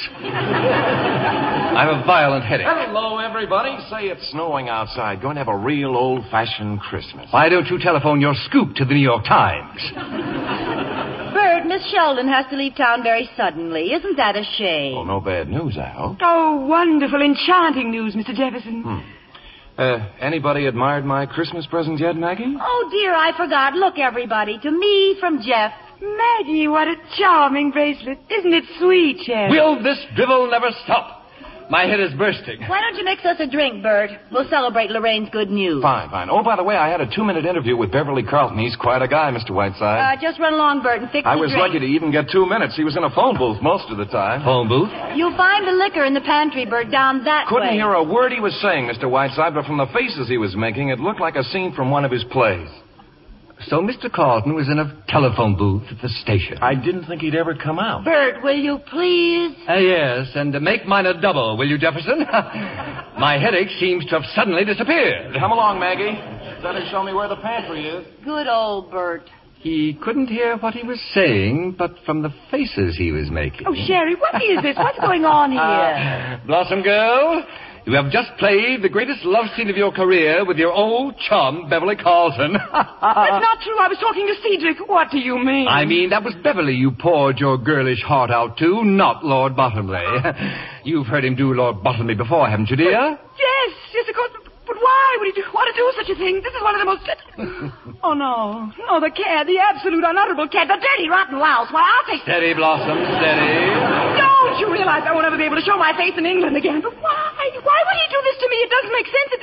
I have a violent headache. Hello, everybody. Say it's snowing outside. Going to have a real old-fashioned Christmas. Why don't you telephone your scoop to the New York Times? Bert, Miss Sheldon has to leave town very suddenly. Isn't that a shame? Oh, no bad news, I hope. Oh, wonderful, enchanting news, Mr. Jefferson. Anybody admired my Christmas present yet, Maggie? Oh, dear, I forgot. Look, everybody, to me from Jeff. Maggie, what a charming bracelet. Isn't it sweet, Sherry? Will this drivel never stop? My head is bursting. Why don't you mix us a drink, Bert? We'll celebrate Lorraine's good news. Fine. Oh, by the way, I had a 2-minute interview with Beverly Carlton. He's quite a guy, Mr. Whiteside. Just run along, Bert, and fix I the was drink. lucky to even get 2 minutes. He was in a phone booth most of the time. Phone booth? You'll find the liquor in the pantry, Bert, down that way. Couldn't hear a word he was saying, Mr. Whiteside, but from the faces he was making, it looked like a scene from one of his plays. So Mr. Carlton was in a telephone booth at the station. I didn't think he'd ever come out. Bert, will you please? Yes, and make mine a double, will you, Jefferson? My headache seems to have suddenly disappeared. Come along, Maggie. Better show me where the pantry is. Good old Bert. He couldn't hear what he was saying, but from the faces he was making. Oh, Sherry, what is this? What's going on here? Blossom girl, you have just played the greatest love scene of your career with your old chum, Beverly Carlton. That's not true. I was talking to Cedric. What do you mean? I mean, that was Beverly you poured your girlish heart out to, not Lord Bottomley. You've heard him do Lord Bottomley before, haven't you, dear? Yes, of course. But why would he want to do such a thing? This is one of the most... Oh, no. No, the cad, the absolute unutterable cad, the dirty, rotten louse. Why, I'll take... Steady, Blossom, steady. Don't you realize I won't ever be able to show my face in England again? But why? Why would he do this to me? It doesn't make sense.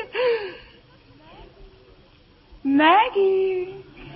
Maggie.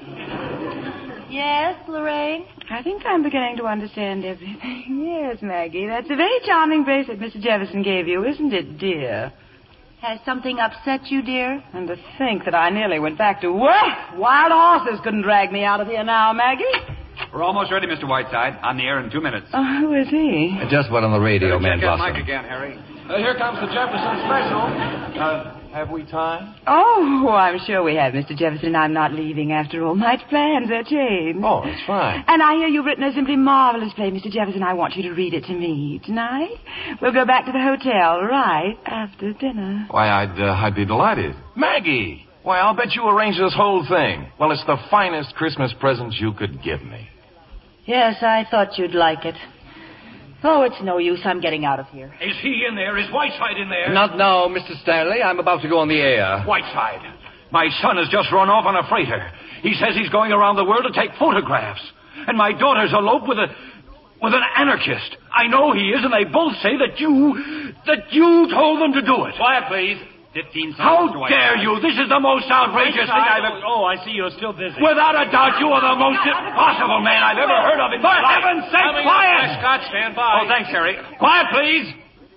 Yes, Lorraine? I think I'm beginning to understand everything. Yes, Maggie. That's a very charming bracelet Mr. Jefferson gave you, isn't it, dear? Has something upset you, dear? And to think that I nearly went back to work. Wild horses couldn't drag me out of here now, Maggie. We're almost ready, Mr. Whiteside. On the air in 2 minutes. Oh, who is he? Just what on the radio, man, Check that Blossom. mic again, Harry. Here comes the Jefferson special. Have we time? Oh, I'm sure we have, Mr. Jefferson. I'm not leaving after all. My plans are changed. Oh, it's fine. And I hear you've written a simply marvelous play, Mr. Jefferson. I want you to read it to me tonight. We'll go back to the hotel right after dinner. Why, I'd be delighted. Maggie! Why, I'll bet you arranged this whole thing. Well, it's the finest Christmas present you could give me. Yes, I thought you'd like it. Oh, it's no use. I'm getting out of here. Is he in there? Is Whiteside in there? Not now, Mr. Stanley. I'm about to go on the air. Whiteside. My son has just run off on a freighter. He says he's going around the world to take photographs. And my daughter's eloped with an anarchist. I know he is, and they both say that you told them to do it. Quiet, please. 15 seconds. How dare you? This is the most outrageous thing I've ever... Oh, I see you're still busy. Without a doubt, you are the most impossible man I've ever heard of in my life. For heaven's sake, quiet! Scott, stand by. Oh, thanks, Harry. Quiet, please.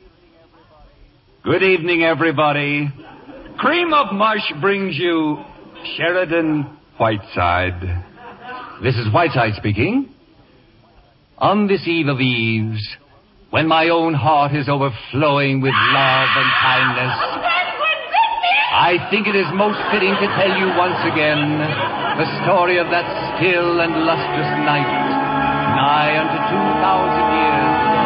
Good evening, everybody. Cream of Mush brings you Sheridan Whiteside. This is Whiteside speaking. On this eve of eves, when my own heart is overflowing with love and kindness, I think it is most fitting to tell you once again the story of that still and lustrous night, nigh unto 2,000 years ago.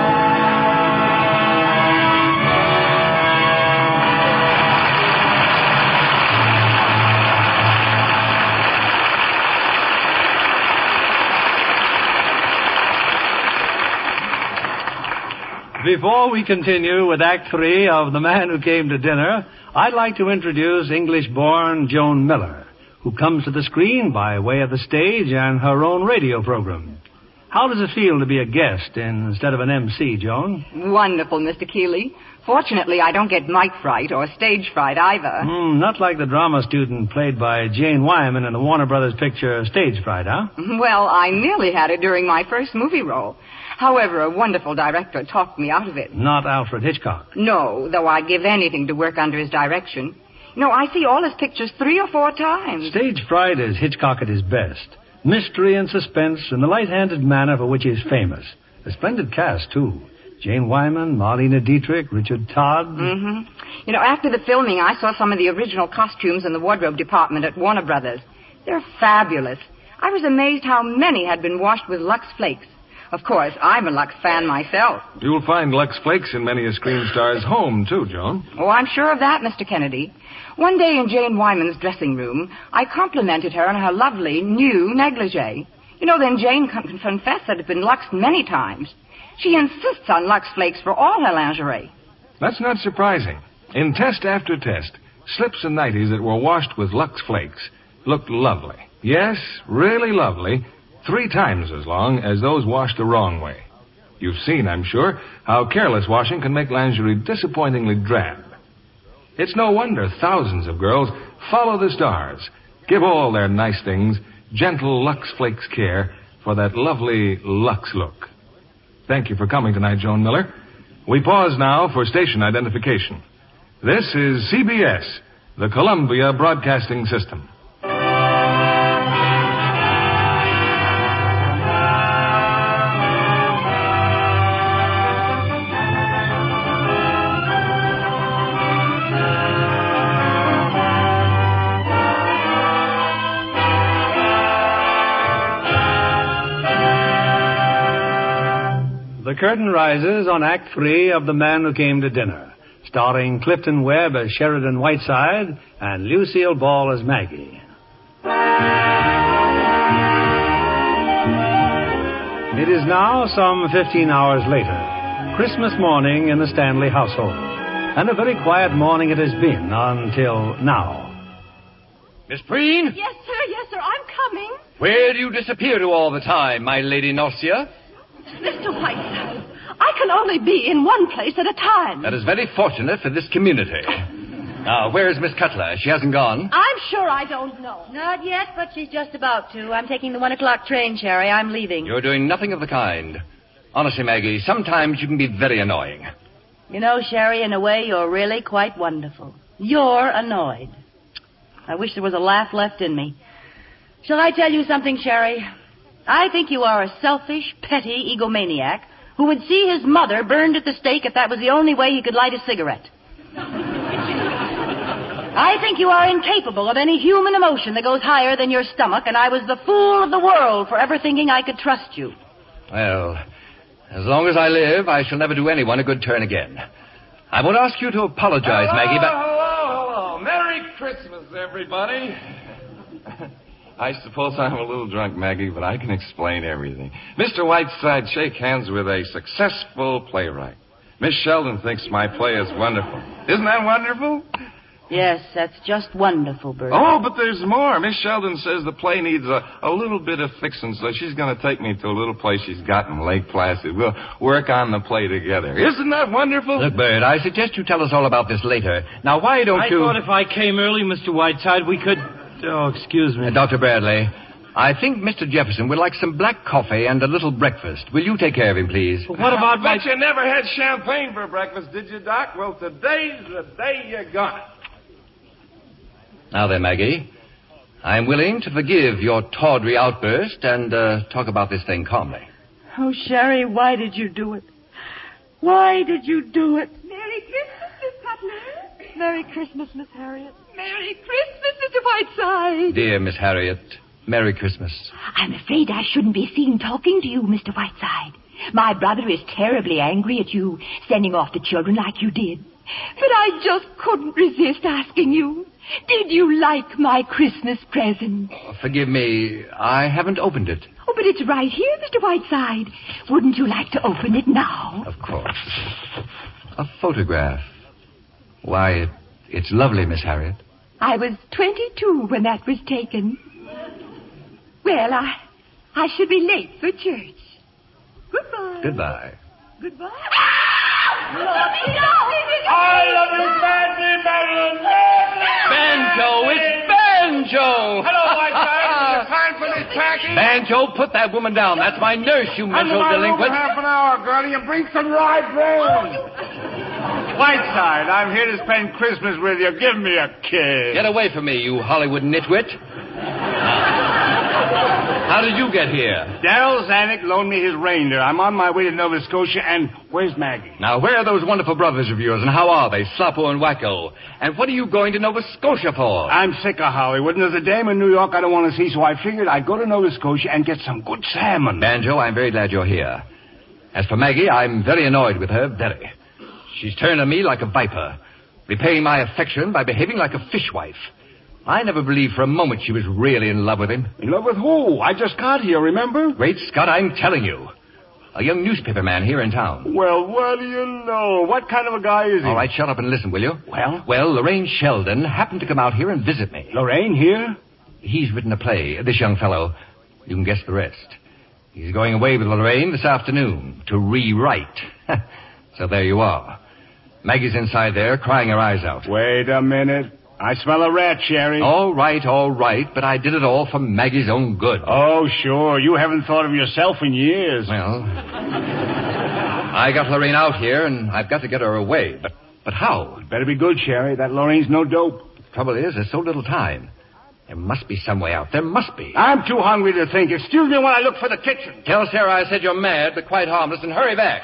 Before we continue with Act 3 of The Man Who Came to Dinner, I'd like to introduce English-born Joan Miller, who comes to the screen by way of the stage and her own radio program. How does it feel to be a guest instead of an MC, Joan? Wonderful, Mr. Keeley. Fortunately, I don't get mic fright or stage fright either. Not like the drama student played by Jane Wyman in the Warner Brothers picture Stage Fright, huh? Well, I nearly had it during my first movie role. However, a wonderful director talked me out of it. Not Alfred Hitchcock. No, though I'd give anything to work under his direction. You know, I see all his pictures 3 or 4 times. Stage Fright is Hitchcock at his best. Mystery and suspense and the light-handed manner for which he is famous. A splendid cast, too. Jane Wyman, Marlene Dietrich, Richard Todd. Mm-hmm. You know, after the filming, I saw some of the original costumes in the wardrobe department at Warner Brothers. They're fabulous. I was amazed how many had been washed with Lux Flakes. Of course, I'm a Lux fan myself. You'll find Lux Flakes in many a screen star's home, too, Joan. Oh, I'm sure of that, Mr. Kennedy. One day in Jane Wyman's dressing room, I complimented her on her lovely new negligee. You know, then Jane confessed that it had been luxed many times. She insists on Lux Flakes for all her lingerie. That's not surprising. In test after test, slips and nighties that were washed with Lux Flakes looked lovely. Yes, really lovely. 3 times as long as those washed the wrong way. You've seen, I'm sure, how careless washing can make lingerie disappointingly drab. It's no wonder thousands of girls follow the stars, give all their nice things gentle Lux Flakes care for that lovely Lux look. Thank you for coming tonight, Joan Miller. We pause now for station identification. This is CBS, the Columbia Broadcasting System. The curtain rises on Act 3 of The Man Who Came to Dinner, starring Clifton Webb as Sheridan Whiteside and Lucille Ball as Maggie. It is now some 15 hours later, Christmas morning in the Stanley household, and a very quiet morning it has been until now. Miss Preen? Yes, sir, I'm coming. Where do you disappear to all the time, my Lady Norcia? Mr. Whiteside, I can only be in one place at a time. That is very fortunate for this community. Now, where is Miss Cutler? She hasn't gone. I'm sure I don't know. Not yet, but she's just about to. I'm taking the 1 o'clock train, Sherry. I'm leaving. You're doing nothing of the kind. Honestly, Maggie, sometimes you can be very annoying. You know, Sherry, in a way, you're really quite wonderful. You're annoyed. I wish there was a laugh left in me. Shall I tell you something, Sherry? I think you are a selfish, petty egomaniac who would see his mother burned at the stake if that was the only way he could light a cigarette. I think you are incapable of any human emotion that goes higher than your stomach, and I was the fool of the world for ever thinking I could trust you. Well, as long as I live, I shall never do anyone a good turn again. I won't ask you to apologize, Maggie, but... Hello. Merry Christmas, everybody. I suppose I'm a little drunk, Maggie, but I can explain everything. Mr. Whiteside, shake hands with a successful playwright. Miss Sheldon thinks my play is wonderful. Isn't that wonderful? Yes, that's just wonderful, Bert. Oh, but there's more. Miss Sheldon says the play needs a little bit of fixing, so she's going to take me to a little place she's got in Lake Placid. We'll work on the play together. Isn't that wonderful? Look, Bert, I suggest you tell us all about this later. Now, why don't you... I thought if I came early, Mr. Whiteside, we could... Oh, excuse me. Dr. Bradley, I think Mr. Jefferson would like some black coffee and a little breakfast. Will you take care of him, please? But what about I bet you never had champagne for breakfast, did you, Doc? Well, today's the day you got it. Now then, Maggie, I'm willing to forgive your tawdry outburst and talk about this thing calmly. Oh, Sherry, why did you do it? Why did you do it? Merry Christmas, Miss Cutler. Merry Christmas, Miss Harriet. Merry Christmas, Mr. Whiteside. Dear Miss Harriet, Merry Christmas. I'm afraid I shouldn't be seen talking to you, Mr. Whiteside. My brother is terribly angry at you sending off the children like you did. But I just couldn't resist asking you. Did you like my Christmas present? Forgive me, I haven't opened it. Oh, but it's right here, Mr. Whiteside. Wouldn't you like to open it now? Of course. A photograph. Why, it's lovely, Miss Harriet. I was 22 when that was taken. Well, I should be late for church. Goodbye. Goodbye. Goodbye. I love you badly, Marilyn. Banjo, it's Banjo! Hello, Whiteside. Is it time for this packing? Banjo, put that woman down. That's my nurse, you mental delinquent. Half an hour, girlie, and bring some rye bread. Whiteside, I'm here to spend Christmas with you. Give me a kiss. Get away from me, you Hollywood nitwit. How did you get here? Darrell Zanuck loaned me his reindeer. I'm on my way to Nova Scotia, and where's Maggie? Now, where are those wonderful brothers of yours, and how are they, Sloppo and Wacko? And what are you going to Nova Scotia for? I'm sick of Hollywood, and there's a dame in New York I don't want to see, so I figured I'd go to Nova Scotia and get some good salmon. Banjo, I'm very glad you're here. As for Maggie, I'm very annoyed with her, very. She's turned on me like a viper, repaying my affection by behaving like a fishwife. I never believed for a moment she was really in love with him. In love with who? I just got here, remember? Great Scott, I'm telling you. A young newspaper man here in town. Well, what do you know? What kind of a guy is he? All right, shut up and listen, will you? Well? Well, Lorraine Sheldon happened to come out here and visit me. Lorraine here? He's written a play, this young fellow. You can guess the rest. He's going away with Lorraine this afternoon to rewrite. So there you are. Maggie's inside there, crying her eyes out. Wait a minute. I smell a rat, Sherry. All right, but I did it all for Maggie's own good. Oh, sure. You haven't thought of yourself in years. Well, I got Lorraine out here, and I've got to get her away. But how? It better be good, Sherry. That Lorraine's no dope. The trouble is, there's so little time. There must be some way out. There must be. I'm too hungry to think. Excuse me when I look for the kitchen. Tell Sarah I said you're mad, but quite harmless, and hurry back.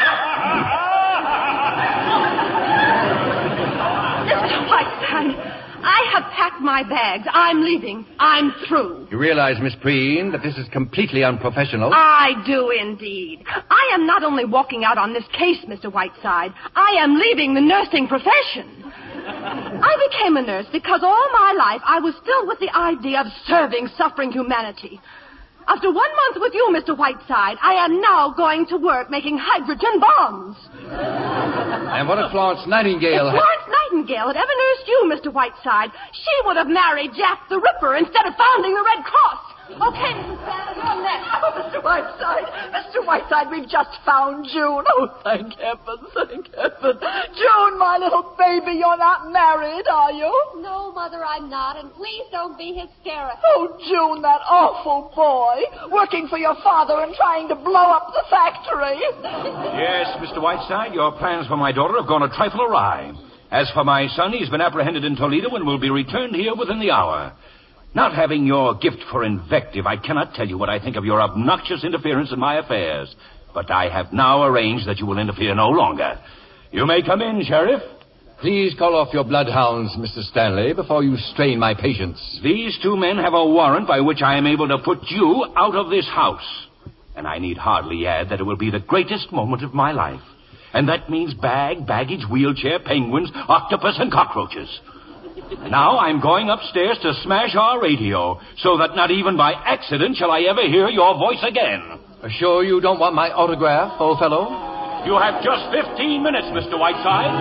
Mr. Whiteside, I have packed my bags. I'm leaving. I'm through. You realize, Miss Preen, that this is completely unprofessional? I do indeed. I am not only walking out on this case, Mr. Whiteside, I am leaving the nursing profession. I became a nurse because all my life I was filled with the idea of serving suffering humanity. After 1 month with you, Mr. Whiteside, I am now going to work making hydrogen bombs. And what if Florence Nightingale If Florence Nightingale had ever nursed you, Mr. Whiteside, she would have married Jack the Ripper instead of founding the Red Cross. Okay, Mrs. Banner, you're next. Oh, Mr. Whiteside, we've just found June. Oh, thank heaven. June, my little baby, you're not married, are you? No, Mother, I'm not, and please don't be hysterical. Oh, June, that awful boy, working for your father and trying to blow up the factory. Yes, Mr. Whiteside, your plans for my daughter have gone a trifle awry. As for my son, he's been apprehended in Toledo and will be returned here within the hour. Not having your gift for invective, I cannot tell you what I think of your obnoxious interference in my affairs. But I have now arranged that you will interfere no longer. You may come in, Sheriff. Please call off your bloodhounds, Mr. Stanley, before you strain my patience. These two men have a warrant by which I am able to put you out of this house. And I need hardly add that it will be the greatest moment of my life. And that means baggage, wheelchair, penguins, octopus, and cockroaches. Now I'm going upstairs to smash our radio, so that not even by accident shall I ever hear your voice again. Sure you don't want my autograph, old fellow? You have just 15 minutes, Mr. Whiteside.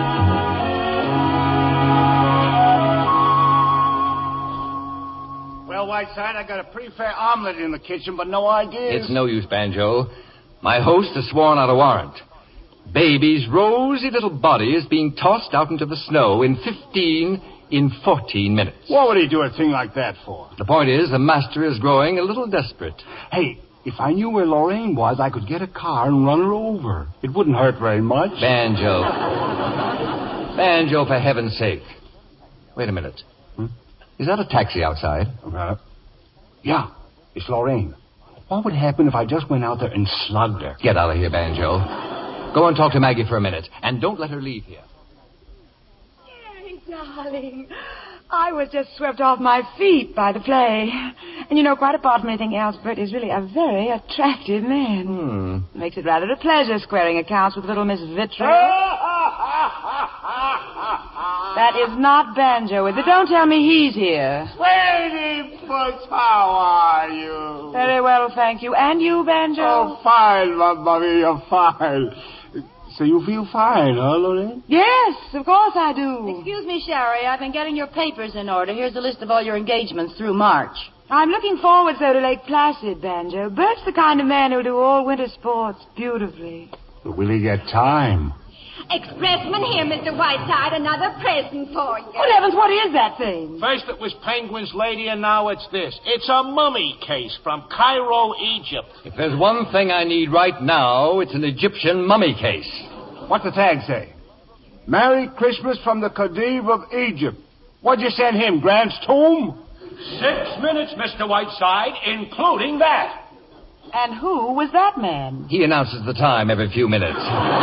Well, Whiteside, I got a pretty fair omelet in the kitchen, but no ideas. It's no use, Banjo. My host has sworn out a warrant. Baby's rosy little body is being tossed out into the snow in 14 minutes. What would he do a thing like that for? The point is, the master is growing a little desperate. Hey, if I knew where Lorraine was, I could get a car and run her over. It wouldn't hurt very much. Banjo, for heaven's sake. Wait a minute. Is that a taxi outside? Yeah, it's Lorraine. What would happen if I just went out there and slugged her? Get out of here, Banjo. Go and talk to Maggie for a minute, and don't let her leave here. Darling, I was just swept off my feet by the play. And you know, quite apart from anything else, Bert is really a very attractive man. Makes it rather a pleasure squaring accounts with little Miss Vitriol. That is not Banjo, is it? Don't tell me he's here. Sweetie Puss, how are you? Very well, thank you. And you, Banjo? Oh, fine, Mamma Mia, fine. So you feel fine, huh, Lorraine? Yes, of course I do. Excuse me, Sherry. I've been getting your papers in order. Here's a list of all your engagements through March. I'm looking forward, so to Lake Placid, Banjo. Bert's the kind of man who'll do all winter sports beautifully. But will he get time? Expressman here, Mr. Whiteside. Another present for you. Good heavens, what is that thing? First it was penguins, lady, and now it's this. It's a mummy case from Cairo, Egypt. If there's one thing I need right now, it's an Egyptian mummy case. What's the tag say? Merry Christmas from the Khedive of Egypt. What'd you send him, Grant's tomb? 6 minutes, Mr. Whiteside, including that. And who was that man? He announces the time every few minutes.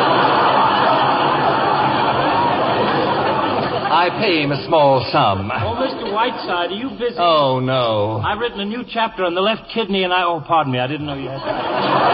I pay him a small sum. Oh, Mr. Whiteside, are you busy? Oh, no. I've written a new chapter on the left kidney, and oh, pardon me, I didn't know you had that.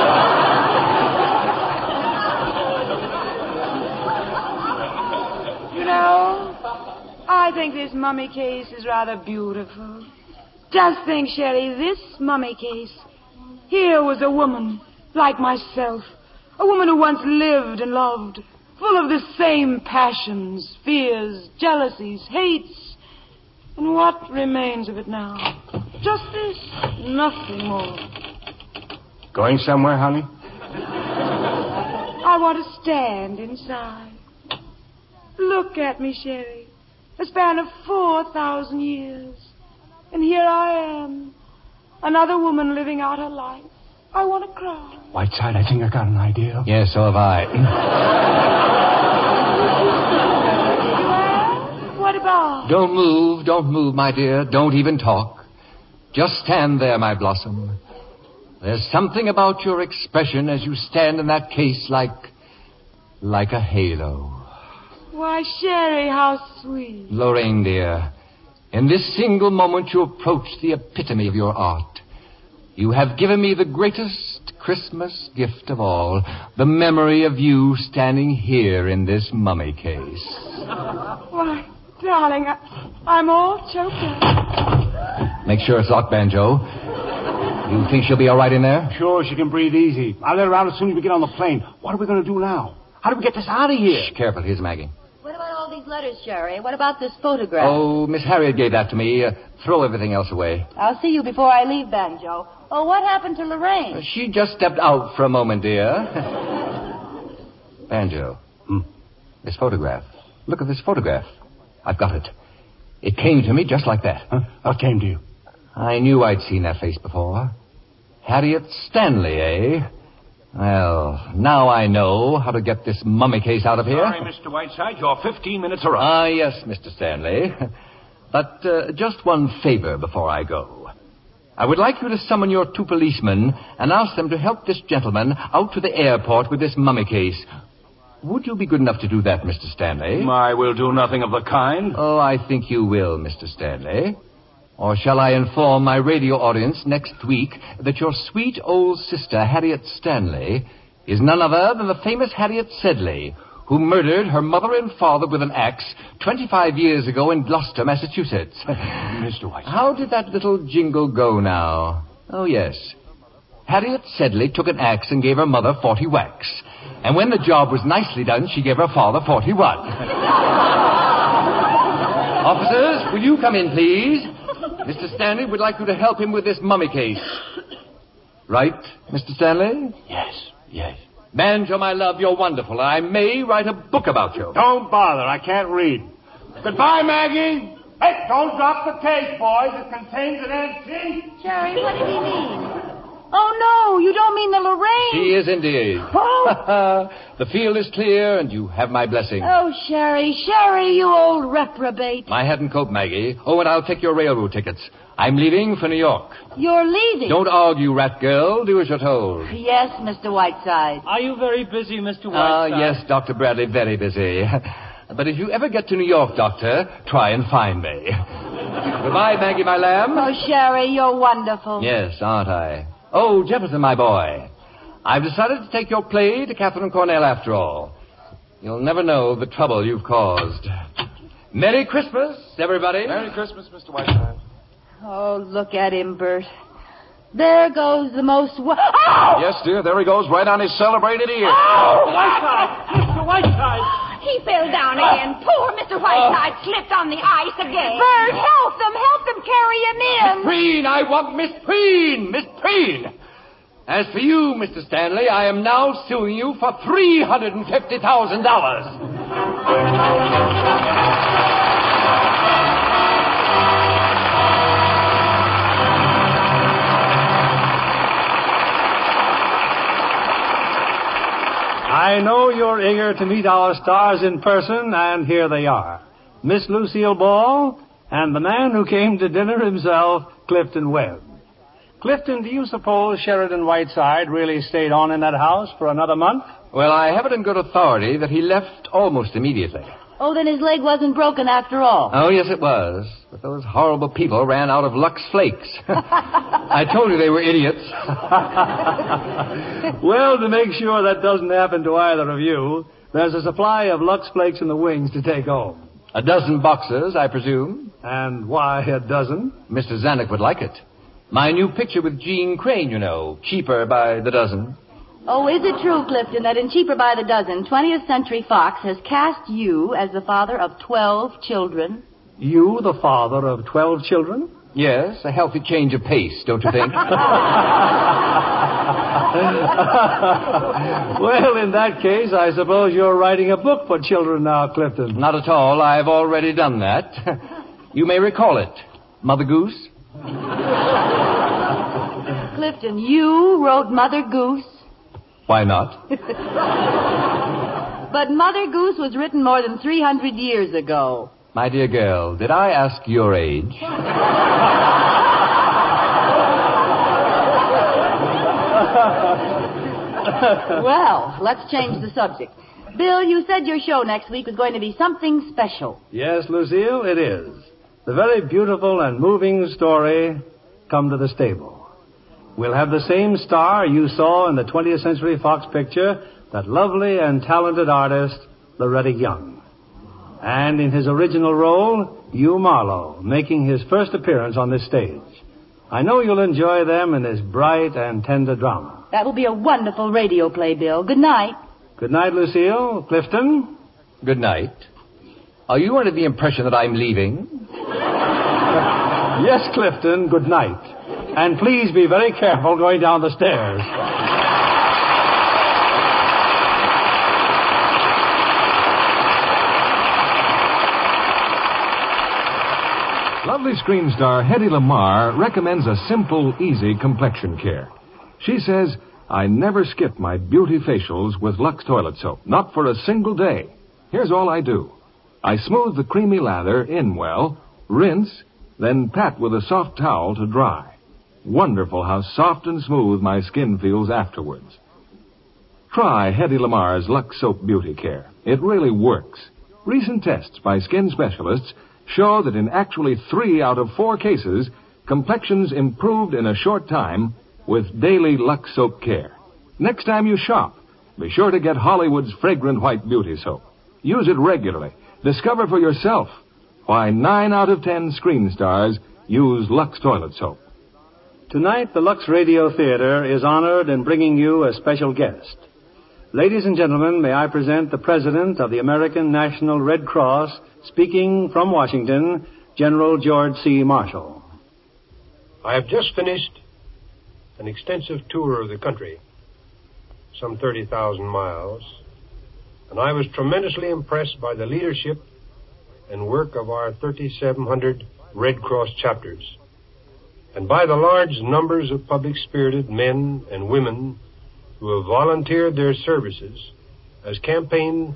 You know, I think this mummy case is rather beautiful. Just think, Sherry, this mummy case. Here was a woman, like myself. A woman who once lived and loved. Full of the same passions, fears, jealousies, hates. And what remains of it now? Just this, nothing more. Going somewhere, honey? I want to stand inside. Look at me, Sherry. A span of 4,000 years. And here I am. Another woman living out her life. I want to cry. Whiteside, I think I got an idea. Yes, so have I. Well, what about? Don't move, my dear. Don't even talk. Just stand there, my blossom. There's something about your expression as you stand in that case like a halo. Why, Sherry, how sweet. Lorraine, dear, in this single moment you approach the epitome of your art. You have given me the greatest Christmas gift of all, the memory of you standing here in this mummy case. Why, darling, I'm all choked up. Make sure it's locked, Banjo. You think she'll be all right in there? Sure, she can breathe easy. I'll let her out as soon as we get on the plane. What are we going to do now? How do we get this out of here? Shh, careful. Here's Maggie. What about all these letters, Sherry? What about this photograph? Oh, Miss Harriet gave that to me. Throw everything else away. I'll see you before I leave, Banjo. Oh, what happened to Lorraine? She just stepped out for a moment, dear. Banjo. This photograph. Look at this photograph. I've got it. It came to me just like that. Huh? What came to you? I knew I'd seen that face before. Harriet Stanley, eh? Well, now I know how to get this mummy case out of here. Sorry, Mr. Whiteside, your 15 minutes are up. Ah, yes, Mr. Stanley. But just one favor before I go. I would like you to summon your 2 policemen and ask them to help this gentleman out to the airport with this mummy case. Would you be good enough to do that, Mr. Stanley? I will do nothing of the kind. Oh, I think you will, Mr. Stanley. Or shall I inform my radio audience next week that your sweet old sister, Harriet Stanley, is none other than the famous Harriet Sedley, who murdered her mother and father with an axe 25 years ago in Gloucester, Massachusetts. Mr. White. How did that little jingle go now? Oh, yes. Harriet Sedley took an axe and gave her mother 40 whacks. And when the job was nicely done, she gave her father 41. Officers, will you come in, please? Mr. Stanley would like you to help him with this mummy case. Right, Mr. Stanley? Yes. Banjo, my love, you're wonderful. I may write a book about you. Don't bother. I can't read. Goodbye, Maggie. Hey, don't drop the case, boys. It contains an antique. Sherry, what did he mean? Oh, no, you don't mean the Lorraine. She is indeed. Oh. The field is clear, and you have my blessing. Oh, Sherry, you old reprobate. My hat and coat, Maggie. Oh, and I'll take your railroad tickets. I'm leaving for New York. You're leaving? Don't argue, rat girl. Do as you're told. Yes, Mr. Whiteside. Are you very busy, Mr. Whiteside? Yes, Dr. Bradley, very busy. But if you ever get to New York, Doctor, try and find me. Goodbye, Maggie, my lamb. Oh, Sherry, you're wonderful. Yes, aren't I? Oh, Jefferson, my boy. I've decided to take your play to Catherine Cornell after all. You'll never know the trouble you've caused. Merry Christmas, everybody. Merry Christmas, Mr. Whiteside. Oh, look at him, Bert. There goes the most... Oh! Yes, dear, there he goes, right on his celebrated ear. Oh! Whiteside! Mr. Whiteside! He fell down again. Poor Mr. Whiteside slipped on the ice again. Bert, help them carry him in. Miss Preen, I want Miss Preen! Miss Preen! As for you, Mr. Stanley, I am now suing you for $350,000. I know you're eager to meet our stars in person, and here they are. Miss Lucille Ball and the man who came to dinner himself, Clifton Webb. Clifton, do you suppose Sheridan Whiteside really stayed on in that house for another month? Well, I have it in good authority that he left almost immediately. Oh, then his leg wasn't broken after all. Oh, yes, it was. But those horrible people ran out of Lux Flakes. I told you they were idiots. Well, to make sure that doesn't happen to either of you, there's a supply of Lux Flakes in the wings to take home. A dozen boxes, I presume. And why a dozen? Mr. Zanuck would like it. My new picture with Jean Crane, you know. Cheaper by the dozen. Oh, is it true, Clifton, that in Cheaper by the Dozen, 20th Century Fox has cast you as the father of 12 children? You, the father of 12 children? Yes, a healthy change of pace, don't you think? Well, in that case, I suppose you're writing a book for children now, Clifton. Not at all. I've already done that. You may recall it. Mother Goose? Clifton, you wrote Mother Goose? Why not? But Mother Goose was written more than 300 years ago. My dear girl, did I ask your age? Well, let's change the subject. Bill, you said your show next week was going to be something special. Yes, Lucille, it is. The very beautiful and moving story, Come to the Stable. We'll have the same star you saw in the 20th Century Fox picture, that lovely and talented artist, Loretta Young. And in his original role, Hugh Marlowe, making his first appearance on this stage. I know you'll enjoy them in this bright and tender drama. That will be a wonderful radio play, Bill. Good night. Good night, Lucille. Clifton? Good night. Are you under the impression that I'm leaving? Yes, Clifton, good night. And please be very careful going down the stairs. Lovely screen star Hedy Lamarr recommends a simple, easy complexion care. She says, I never skip my beauty facials with Lux toilet soap, not for a single day. Here's all I do. I smooth the creamy lather in well, rinse, then pat with a soft towel to dry. Wonderful how soft and smooth my skin feels afterwards. Try Hedy Lamarr's Lux Soap Beauty Care. It really works. Recent tests by skin specialists show that in actually 3 out of 4 cases, complexions improved in a short time with daily Lux Soap Care. Next time you shop, be sure to get Hollywood's fragrant white beauty soap. Use it regularly. Discover for yourself why 9 out of 10 screen stars use Lux toilet soap. Tonight, the Lux Radio Theater is honored in bringing you a special guest. Ladies and gentlemen, may I present the President of the American National Red Cross, speaking from Washington, General George C. Marshall. I have just finished an extensive tour of the country, some 30,000 miles, and I was tremendously impressed by the leadership and work of our 3,700 Red Cross chapters, and by the large numbers of public-spirited men and women who have volunteered their services as campaign